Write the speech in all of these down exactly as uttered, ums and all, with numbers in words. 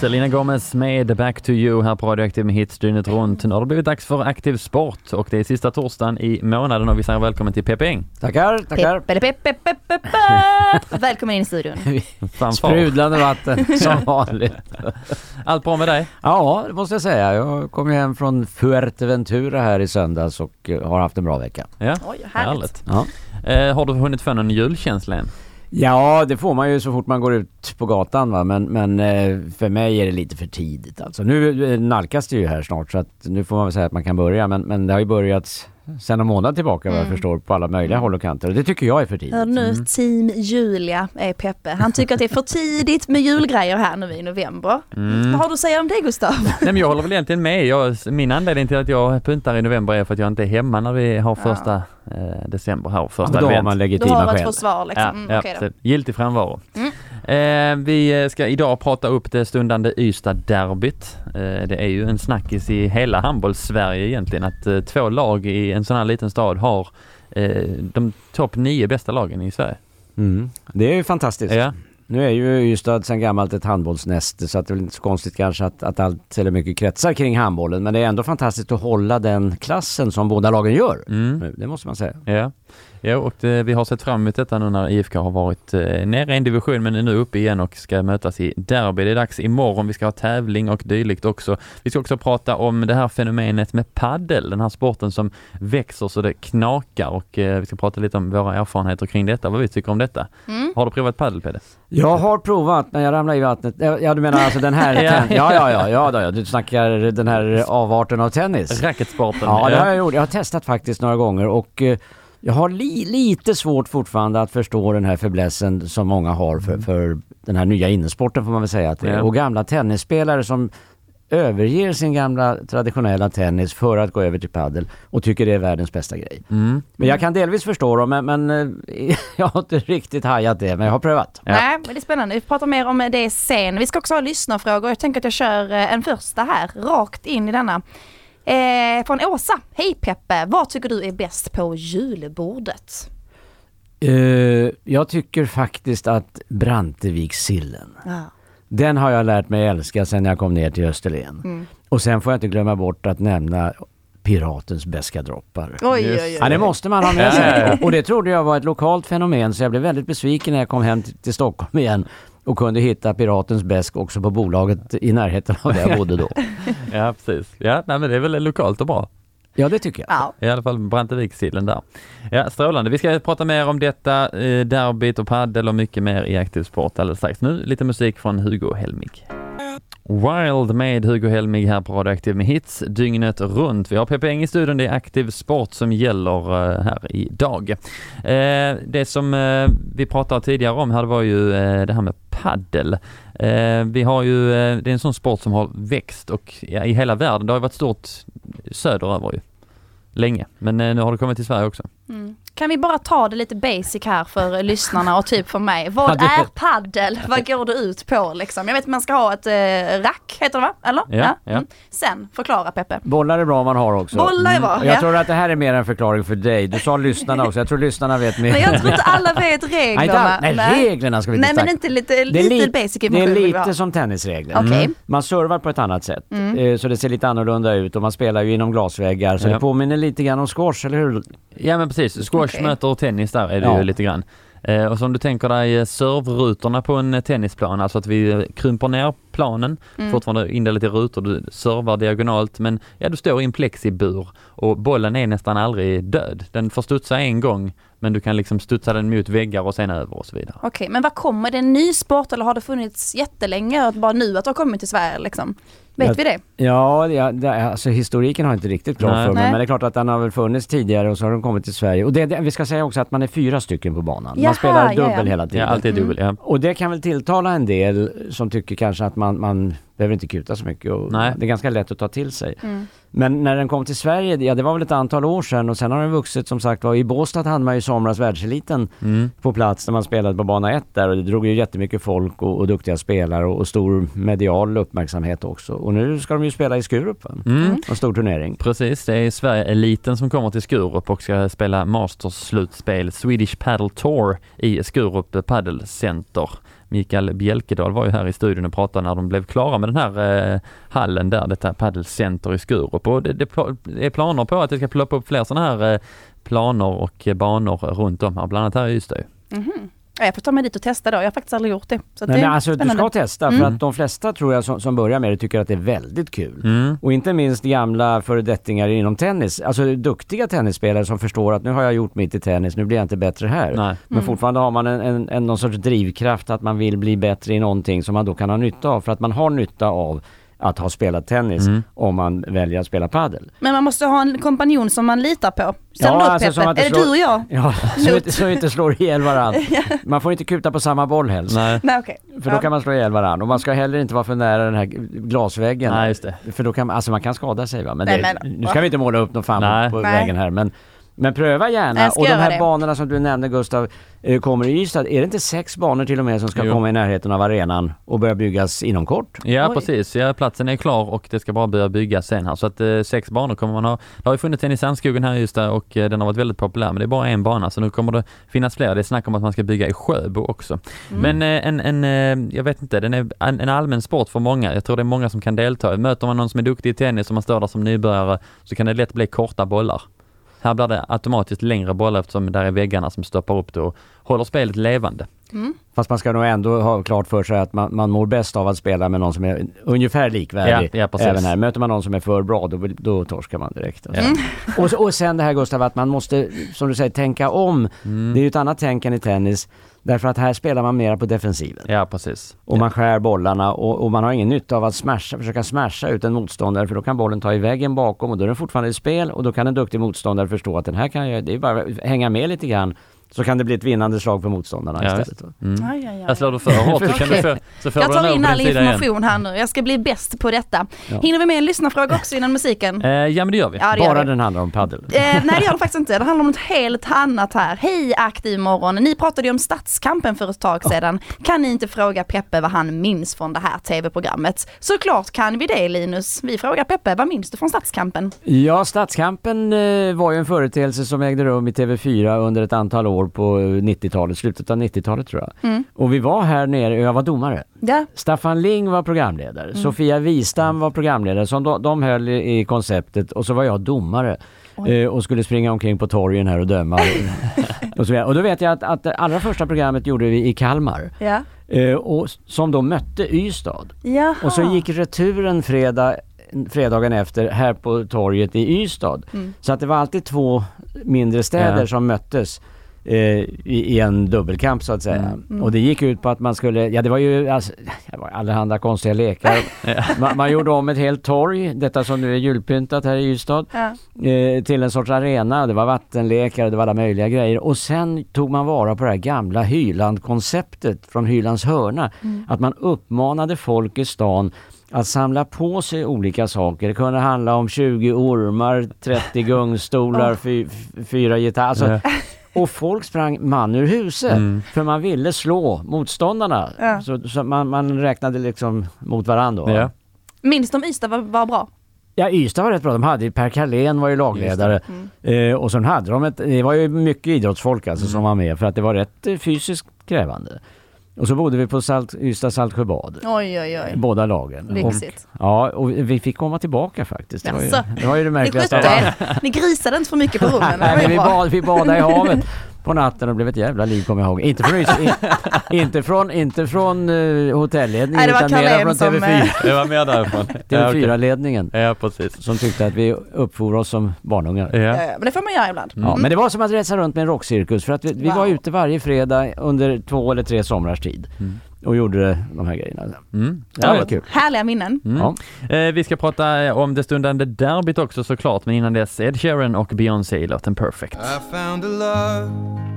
Selena Gomez med Back to You här på Radioaktiv med hits dygnet runt. Nu har det blivit dags för Aktiv Sport och det är sista torsdagen i månaden och vi säger välkommen till Peppe Eng. Tackar, tackar. Peppe, peppe, peppe, peppe. Välkommen in i studion. Sprudlande vatten som vanligt. Allt bra med dig? Ja, det måste jag säga. Jag kom hem från Fuerteventura här i söndags och har haft en bra vecka. Ja, Oj, härligt. ja. Eh, har du hunnit få någon julkänsla än? Ja, det får man ju så fort man går ut på gatan, va? Men, men för mig är det lite för tidigt. Alltså, nu nalkas det ju här snart så att nu får man väl säga att man kan börja. Men, men det har ju börjat sen en månad tillbaka vad jag Mm. förstår på alla möjliga håll och kanter. Och det tycker jag är för tidigt. Hör nu, Mm. team Julia är Peppe. Han tycker att det är för tidigt med julgrejer här nu i november. Mm. Vad har du att säga om det, Gustav? Nej, men jag håller väl egentligen med. Jag, min anledning till att jag puntar i november är för att jag inte är hemma när vi har första eh, december här. Första Ja, då har advent. man Du legitima har ett skäl. försvar liksom. Ja, Mm, ja, okej då. så giltig frånvaro. Mm. Eh, vi ska idag prata upp det stundande Ystad-derbyt. Eh, det är ju en snackis i hela handbolls-Sverige egentligen att eh, två lag i en sån här liten stad har eh, de topp nio bästa lagen i Sverige. Mm. Det är ju fantastiskt. Ja. Nu är ju Ystad sedan gammalt ett handbollsnäste så att det är inte så konstigt kanske att, att allt eller mycket kretsar kring handbollen. Men det är ändå fantastiskt att hålla den klassen som båda lagen gör. Mm. Det måste man säga. Ja, ja och det, vi har sett fram emot detta nu när I F K har varit eh, nere i en division men är nu uppe igen och ska mötas i derby. Det är dags imorgon, vi ska ha tävling och dylikt också. Vi ska också prata om det här fenomenet med paddel, den här sporten som växer så det knakar och eh, vi ska prata lite om våra erfarenheter kring detta, vad vi tycker om detta. Mm. Har du provat paddel, Peder? Jag har provat men jag ramlade i vattnet. Ja, du menar alltså den här... Ja. ten- ja, ja, ja, ja, då, ja. Du snackar den här avarten av tennis. Racketsporten. Ja, det har jag gjort. Jag har testat faktiskt några gånger och eh, jag har li- lite svårt fortfarande att förstå den här förblässen som många har för, för den här nya innesporten får man väl säga att det är. Ja. Och gamla tennisspelare som överger sin gamla traditionella tennis för att gå över till paddel och tycker det är världens bästa grej. Mm. Men jag kan delvis förstå dem, men, men eh, jag har inte riktigt hajat det, men jag har prövat. Ja. Nej, men det är spännande. Vi pratar mer om det sen. Vi ska också ha lyssnarfrågor. Jag tänker att jag kör eh, en första här, rakt in i denna. Eh, från Åsa. Hej Peppe, vad tycker du är bäst på julbordet? Uh, jag tycker faktiskt att Brantevikssillen, Ja. den har jag lärt mig älska sedan jag kom ner till Österlen. Mm. Och sen får jag inte glömma bort att nämna Piratens beska droppar. Oj, Just. oj, oj. Ja, det måste man ha med sig. Och det trodde jag var ett lokalt fenomen så jag blev väldigt besviken när jag kom hem till, till Stockholm igen och kunde hitta Piratens bäsk också på bolaget i närheten av där jag bodde då. Ja, precis. Ja, nej, men det är väl lokalt och bra. Ja, det tycker jag. Ja. I alla fall Brantevikssillen där. Ja, strålande. Vi ska prata mer om detta, eh, derbyt och paddel och mycket mer i Aktiv Sport alldeles strax. Nu lite musik från Hugo Helmig. Wild med Hugo Helmig här på Radioaktiv med hits dygnet runt. Vi har Peppe Eng i studion, det är Aktiv Sport som gäller uh, här idag. Uh, det som uh, vi pratade tidigare om här var ju uh, det här med paddel. Uh, vi har ju, uh, det är en sån sport som har växt och ja, i hela världen, det har ju varit stort söderöver ju länge, men uh, nu har det kommit till Sverige också. Mm. Kan vi bara ta det lite basic här för lyssnarna och typ för mig. Vad Ja, det- är paddel? Vad går det ut på liksom? Jag vet att man ska ha ett eh, rack, heter det va? Eller? Ja, ja. Mm. Sen, förklara Peppe. Bollar är bra man har också. Bollar är bra, Och jag ja. tror att det här är mer en förklaring för dig. Du sa lyssnarna också. Jag tror lyssnarna vet mer. Men jag tror inte alla vet Nej, inte reglerna. all- nej, reglerna ska vi inte Nej, men snacka. inte lite, Det är lite li- basic Det är information vill vi ha. lite som tennisregler. Okej. Man servar på ett annat sätt. Mm. Eh, Så det ser lite annorlunda ut och man spelar ju inom glasväggar. Så Ja. det påminner lite grann om squash, eller hur? Ja men precis, squash Okej. möter tennis där är det Ja. ju lite grann. Eh, och som du tänker dig eh, servrutorna på en eh, tennisplan, alltså att vi eh, krymper ner planen, Mm. fortfarande indelat i rutor, du servar diagonalt men ja, du står i en plexibur och bollen är nästan aldrig död. Den får studsa en gång men du kan liksom studsa den mot väggar och sen över och så vidare. Okej, men vad kommer det en ny sport eller har det funnits jättelänge att bara nu att det har kommit till Sverige liksom? Vet Ja. vi det? Ja, det, det, alltså historiken har jag inte riktigt klart Nej. för mig. Nej. Men det är klart att den har väl funnits tidigare och så har den kommit till Sverige. Och det, det, vi ska säga också att man är fyra stycken på banan. Jaha, man spelar ja, dubbel ja. hela tiden. Ja, alltid dubbel, ja. Och det kan väl tilltala en del som tycker kanske att man, man behöver inte kuta så mycket. Och Nej. det är ganska lätt att ta till sig. Mm. Men när den kom till Sverige, ja det var väl ett antal år sedan och sen har den vuxit som sagt var. I Båstad hade man ju somras världseliten Mm. på plats när man spelade på bana ett där och det drog ju jättemycket folk och, och duktiga spelare och, och stor medial uppmärksamhet också. Och nu ska de ju spela i Skurup, va? Mm. En stor turnering. Precis, det är Sverige-eliten som kommer till Skurup och ska spela Masters-slutspel Swedish Paddle Tour i Skurup Paddle Center Mikael Bjälkedal var ju här i studion och pratade när de blev klara med den här eh, hallen där, detta paddelcenter i Skurup. Och det, det är planer på att det ska ploppa upp fler sådana här eh, planer och banor runt om här, bland annat här i Ystad. Mm-hmm. Jag får ta mig dit och testa då. Jag har faktiskt aldrig gjort det. Så Nej, det men alltså, du ska testa för mm. att de flesta tror jag som, som börjar med det tycker att det är väldigt kul. Mm. Och inte minst gamla föredettingar inom tennis. Alltså duktiga tennisspelare som förstår att nu har jag gjort mitt i tennis, nu blir jag inte bättre här. Nej. Men Mm. fortfarande har man en, en, en någon sorts drivkraft att man vill bli bättre i någonting som man då kan ha nytta av. För att man har nytta av att ha spelat tennis Mm. om man väljer att spela paddel. Men man måste ha en kompanjon som man litar på. Ställer Ja, du upp, alltså, Peppe? som att det Är det slår- du och jag? Ja, så inte, så inte slår ihjäl varandra. Man får inte kuta på samma boll helst. Nej. Nej, okej. För då Ja. kan man slå ihjäl varandra. Och man ska heller inte vara för nära den här glasväggen. Nej, just det. För då kan man, alltså man kan skada sig va. Men, Nej, det, men- nu ska vi inte måla upp någon fan Nej. på Nej. vägen här. Men, men pröva gärna. Jag ska Och de göra här det. banorna som du nämnde Gustav eh, kommer i Ystad. Är det inte sex banor till och med som ska Jo. komma i närheten av arenan och börja byggas inom kort? Ja, Oj. precis. Ja, platsen är klar och det ska bara börja byggas sen här. Så att eh, sex banor kommer man ha. Det har ju funnits en i Sandskogen här just där och eh, den har varit väldigt populär. Men det är bara en bana så nu kommer det finnas fler. Det är snack om att man ska bygga i Sjöbo också. Mm. Men eh, en, en eh, jag vet inte, den är en, en allmän sport för många. Jag tror det är många som kan delta. Möter man någon som är duktig i tennis och man står där som nybörjare så kan det lätt bli korta bollar. Här blir det automatiskt längre bollar eftersom där är väggarna som stoppar upp det och håller spelet levande. Mm. Fast man ska nog ändå ha klart för sig att man, man mår bäst av att spela med någon som är ungefär likvärdig. Ja, ja, precis. Även här. Möter man någon som är för bra, då, då torskar man direkt. Alltså. Mm. Och, så- och sen det här Gustav, att man måste, som du säger, tänka om. Mm. Det är ju ett annat tänk än i tennis. Därför att här spelar man mera på defensiven. Ja, precis. Och man skär bollarna och, och man har ingen nytta av att smasha, försöka smasha ut en motståndare, för då kan bollen ta i väggen bakom och då är den fortfarande i spel och då kan en duktig motståndare förstå att den här kan jag, det är bara att hänga med lite grann, så kan det bli ett vinnande slag för motståndarna Ja, istället. Mm. Aj, aj, aj. Jag slår du för hårt så kan du få, så får Jag du den tar över in på all din sida igen. information här nu. Jag ska bli bäst på detta. Ja. Hinner vi med en lyssnarfråga också innan musiken? Eh, ja, men det gör vi. Ja, det gör Bara vi. den handlar om paddel. Eh, nej, det gör det faktiskt inte. Det handlar om något helt annat här. Hej Aktiv morgon. Ni pratade ju om Stadskampen för ett tag sedan. Kan ni inte fråga Peppe vad han minns från det här tv-programmet? Såklart kan vi det, Linus. Vi frågar Peppe, vad minns du från Stadskampen? Ja, Stadskampen eh, var ju en företeelse som ägde rum i T V fyra under ett antal år på nittiotalet, slutet av nittiotalet tror jag. Mm. Och vi var här nere, jag var domare. Ja. Staffan Ling var programledare, Sofia Wistam var programledare, som de, de höll i, i konceptet, och så var jag domare eh, och skulle springa omkring på torgen här och döma. och, så, vidare. Och då vet jag att, att det allra första programmet gjorde vi i Kalmar, Ja. eh, och som då mötte Ystad. Jaha. Och så gick returen fredag, fredagen efter här på torget i Ystad. Mm. Så att det var alltid två mindre städer Ja. som möttes eh, i, i en dubbelkamp så att säga. Mm. Mm. Och det gick ut på att man skulle, ja det var ju alltså, det var allehanda konstiga lekar. man, man gjorde om ett helt torg, detta som nu är julpyntat här i Ystad, Ja. eh, till en sorts arena. Det var vattenlekar, det var alla möjliga grejer. Och sen tog man vara på det här gamla Hyland-konceptet från Hylands hörna. Mm. Att man uppmanade folk i stan att samla på sig olika saker. Det kunde handla om tjugo ormar, trettio gungstolar, Oh. fy, f- fyra gitarrer. Alltså, Ja. och folk sprang man ur huset Mm. för man ville slå motståndarna. Ja. Så, så man, man räknade liksom mot varandra. då. Ja. Minns de Ystad var, var bra? Ja, Ystad var rätt bra. De hade ju Per Carlén var ju lagledare. Mm. Eh, och sen hade de ett, det var ju mycket idrottsfolk alltså Mm. som var med, för att det var rätt eh, fysiskt krävande. Och så bodde vi på Salt, Ystad Saltsjöbad. Oj, oj, oj. Båda lagen. Och, Lyxigt. ja, och vi fick komma tillbaka faktiskt. Det var ju Jaså? det, var ju det Ni märkligaste av skötte allt. er. Ni grisade inte för mycket på rummen. Det Nej, var men ju vi, bra. bad, vi badade i havet på natten och blev ett jävla liv, kommer jag ihåg. Inte från, in, inte från, inte från uh, hotellledningen, Nej, det var utan mer Carlén från som, T V fyra, Det var mer därifrån. T V Ja, okej. fyra-ledningen. Ja, precis. Som tyckte att vi uppfor oss som barnungar. Ja. Ja, ja, men det får man göra ibland. Ja, men det var som att resa runt med en rockcirkus, för att vi, vi Wow. var ute varje fredag under två eller tre somrars tid Mm. och gjorde de här grejerna. Mm. Det var kul. Härliga minnen. Mm. Ja. Eh, vi ska prata eh, om det stundande derbyt också såklart, men innan dess Ed Sheeran och Beyoncé i låten Perfect. I found a love.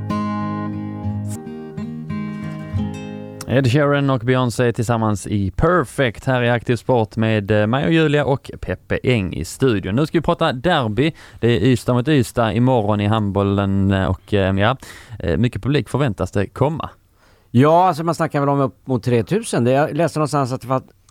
Ed Sheeran och Beyoncé tillsammans i Perfect här i Aktiv Sport med eh, mig och Julia och Peppe Eng i studion. Nu ska vi prata derby. Det är Ystad mot Ystad imorgon i handbollen och eh, ja, eh, mycket publik förväntas det komma. Ja, alltså man snackar väl om upp mot tre tusen. Det, jag läste någonstans att det var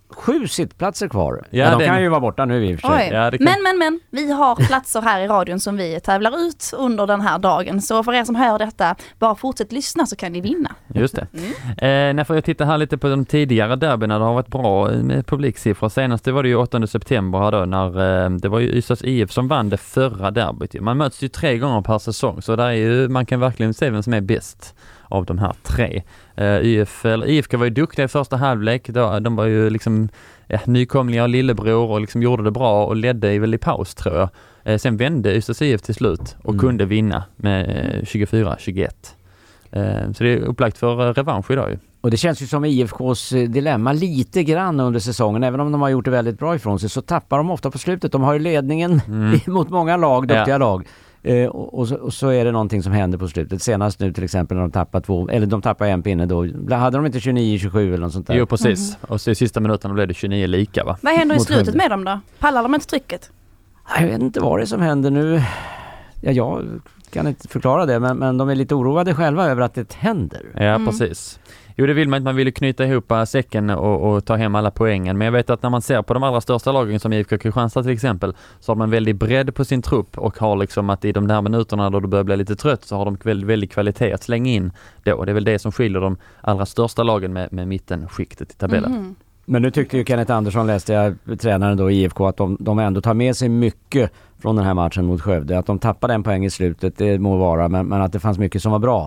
sju sittplatser kvar. Ja, Ja, de den- kan ju vara borta nu i och för sig. Oj. Ja, det kan- Men, men, men, vi har platser här i radion som vi tävlar ut under den här dagen. Så för er som hör detta, bara fortsätt lyssna så kan ni vinna. Just det. Mm. Eh, när får jag titta här lite på de tidigare derbyna, det har varit bra med publiksiffror. Senast det var det ju åttonde september här då, när eh, det var ju Ystads I F som vann det förra derbyt. Man möts ju tre gånger per säsong, så där är ju, man kan verkligen se vem som är bäst av de här tre. Uh, I F, eller I F K var ju duktiga i första halvlek. Då, de var ju liksom ja, nykomlingar och lillebror och liksom gjorde det bra och ledde väl i paus tror jag. Uh, sen vände Ystads I F till slut och mm. kunde vinna med uh, tjugofyra tjugoett. Uh, så det är upplagt för uh, revansch idag ju. Och det känns ju som I F K:s dilemma lite grann under säsongen. Även om de har gjort det väldigt bra ifrån sig så tappar de ofta på slutet. De har ju ledningen mm. mot många lag, duktiga ja. lag. Eh, och, och, så, och så är det någonting som händer på slutet. Senast nu till exempel när de tappar två, eller de tappar en pinne då. Hade de inte tjugonio tjugosju eller något sånt där? Jo precis. Mm. Och så i sista minuten blev det tjugonio lika va? Vad händer i slutet med dem då? Pallar de inte trycket? Jag vet inte vad det är som händer nu. Ja, jag kan inte förklara det men, men de är lite oroade själva över att det händer. Ja Mm. precis. Jo det vill man inte, man vill knyta ihop säcken och, och ta hem alla poängen. Men jag vet att när man ser på de allra största lagen som I F K Kristianstad till exempel så har man väldigt bredd på sin trupp och har liksom att i de där minuterna då du börjar bli lite trött så har de väldigt, väldigt kvalitet att slänga in då. Det är väl det som skiljer de allra största lagen med, med mittenskiktet i tabellen. Mm. Men nu tyckte ju Kenneth Andersson, läste jag, tränaren då i I F K, att de, de ändå tar med sig mycket från den här matchen mot Skövde. Att de tappade en poäng i slutet, det må vara, men, men att det fanns mycket som var bra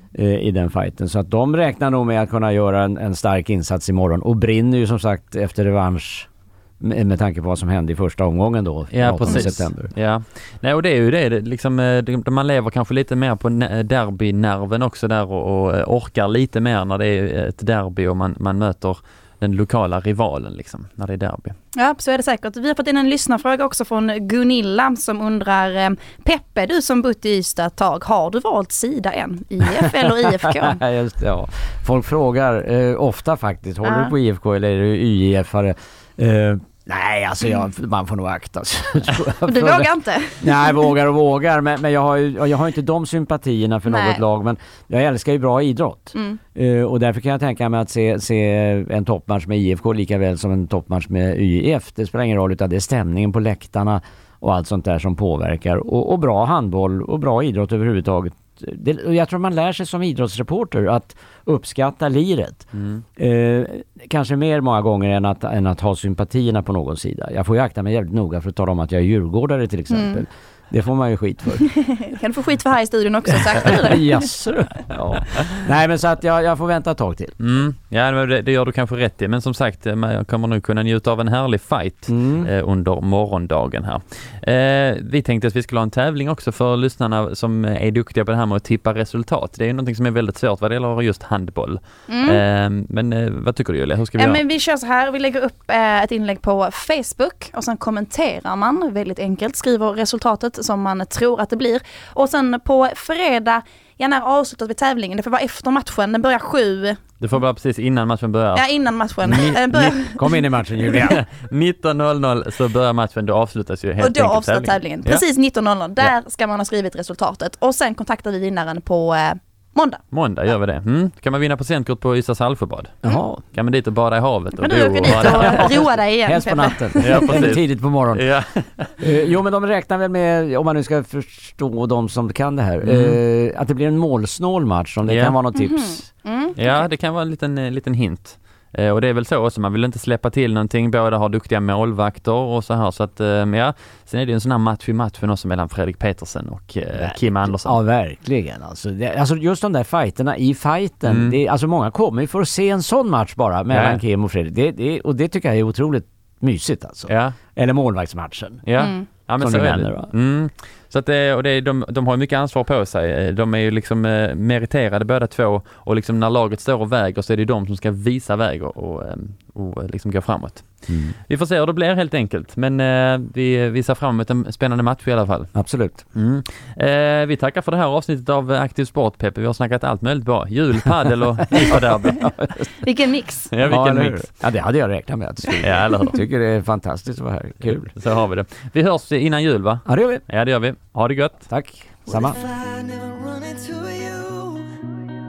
i den fighten. Så att de räknar nog med att kunna göra en, en stark insats imorgon och brinner ju som sagt efter revansch med, med tanke på vad som hände i första omgången då, ja, åttonde precis. september. Ja, nej, och det är ju det, det liksom, det, man lever kanske lite mer på derbynerven också där och, och orkar lite mer när det är ett derby och man, man möter den lokala rivalen liksom, när det är derby. Ja, så är det säkert. Vi har fått in en lyssnarfråga också från Gunilla som undrar, Peppe, du som bott i Ystad ett tag, har du valt sida än? I F eller I F K? Just det, ja. Folk frågar eh, ofta faktiskt, håller ja. du på I F K eller är du Y I F-are? Eh, nej, alltså jag, man får nog akta sig. Du vågar inte? Nej, vågar och vågar, men, men jag, har ju, jag har inte de sympatierna för nej. något lag, men jag älskar ju bra idrott. Mm. Uh, och därför kan jag tänka mig att se, se en toppmatch med I F K lika väl som en toppmatch med Y I F. Det spelar ingen roll, utan det är stämningen på läktarna och allt sånt där som påverkar. Och, och bra handboll och bra idrott överhuvudtaget. Det, jag tror man lär sig som idrottsreporter att uppskatta liret. Mm. Eh, kanske mer många gånger än att, än att ha sympatierna på någon sida. Jag får ju akta mig jävligt noga för att tala om att jag är djurgårdare till exempel. Mm. Det får man ju skit för. Kan du få skit för här i studion också, sagt du? Yes. Ja. Nej, men så att jag, jag får vänta ett tag till. Mm. Ja, det, det gör du kanske rätt i. Men som sagt, man kommer nu kunna njuta av en härlig fight mm. eh, under morgondagen här. Eh, vi tänkte att vi skulle ha en tävling också för lyssnarna som är duktiga på det här med att tippa resultat. Det är ju någonting som är väldigt svårt vad det gäller just handboll. Mm. Eh, men eh, vad tycker du, Julia? Hur ska vi ja, göra? Men vi kör så här. Vi lägger upp eh, ett inlägg på Facebook och sen kommenterar man väldigt enkelt. Skriver resultatet som man tror att det blir. Och sen på fredag, ja, när avslutas vi tävlingen, det får vara efter matchen, den börjar sju. Det får vara precis innan matchen börjar. Ja, innan matchen. Ni, börjar... ni, kom in i matchen, Julia. nitton noll noll så börjar matchen, då avslutas ju helt och då enkelt avslutas tävlingen. Ja. Precis nitton noll noll, där ja. ska man ha skrivit resultatet. Och sen kontaktar vi vinnaren på eh, måndag. Måndag gör vi det. Mm. Kan man vinna presentkort på Ystads Halförbad? Jaha. Kan man dit och bada i havet? Och men du åker dit och roa dig igen. Helst på natten. Ja, precis. Tidigt på morgonen. Ja. uh, jo, men de räknar väl med, om man nu ska förstå de som kan det här, mm. uh, att det blir en målsnål match, om det yeah. kan vara något tips. Mm-hmm. Mm. Ja, det kan vara en liten, en liten hint. Eh, och det är väl så också, man vill inte släppa till någonting, båda har duktiga målvakter och så här, så att eh, ja, sen är det en sån här match i matchen också mellan Fredrik Petersen och eh, Kim Andersson. Ja, verkligen. Alltså, det, alltså just de där fighterna i fighten, mm. det, alltså många kommer ju för att se en sån match bara mellan ja. Kim och Fredrik, det, det, och det tycker jag är otroligt mysigt alltså. Ja. Eller målvaktsmatchen. Ja. Mm. Ja, men så är det. Mm. Så att det, och det, de, de har ju mycket ansvar på sig. De är ju liksom eh, meriterade båda två, och liksom när laget står och väger så är det de som ska visa väg och, och, och liksom gå framåt. Mm. Vi får se hur det blir helt enkelt, men eh, vi, vi ser fram emot en spännande match i alla fall. Absolut. Mm. Eh, vi tackar för det här avsnittet av Aktiv Sport, Peppe. Vi har snackat allt möjligt bra. Jul, paddel och Ystad-derby. Vilken mix. Ja, vilken ja, mix. Ja, det hade jag räknat med att ja, eller hur? Jag tycker det är fantastiskt att vara här. Kul. Så har vi det. Vi hörs innan jul, va? Ja, det gör vi. Ja, det gör vi. Ha det gött. Tack. Samma.